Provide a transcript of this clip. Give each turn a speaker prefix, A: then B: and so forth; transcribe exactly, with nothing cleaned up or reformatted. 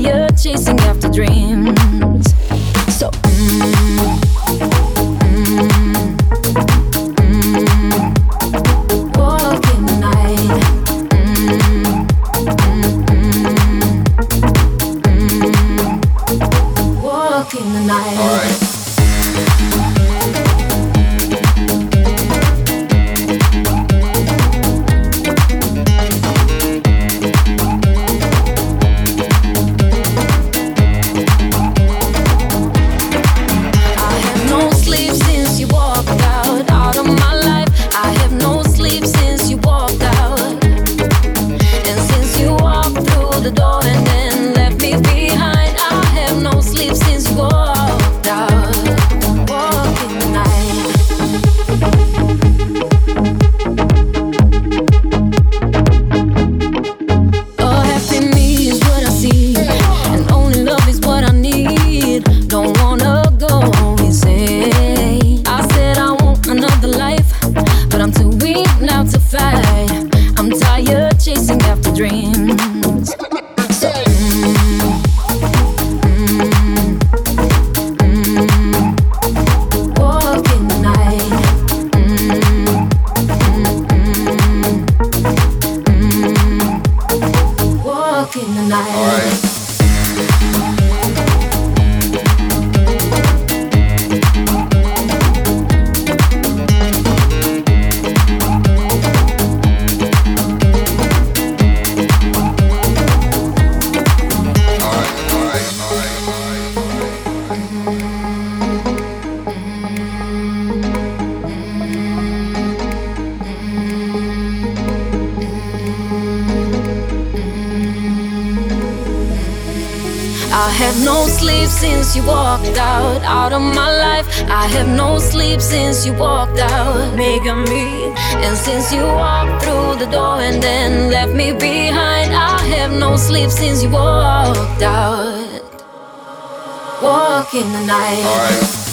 A: tired chasing after dreams. So mm, mm, mm, walk in the night. Mm, mm, mm, mm, walk in the night. All right. Chasing after dreams. So, mm, mm, mm, walk in the night. Mm, mm, mm, mm, walk in the night. All right. I have no sleep since you walked out, out of my life. I have no sleep since you walked out, making me. And since you walked through the door and then left me behind, I have no sleep since you walked out. Walk in the night. All right.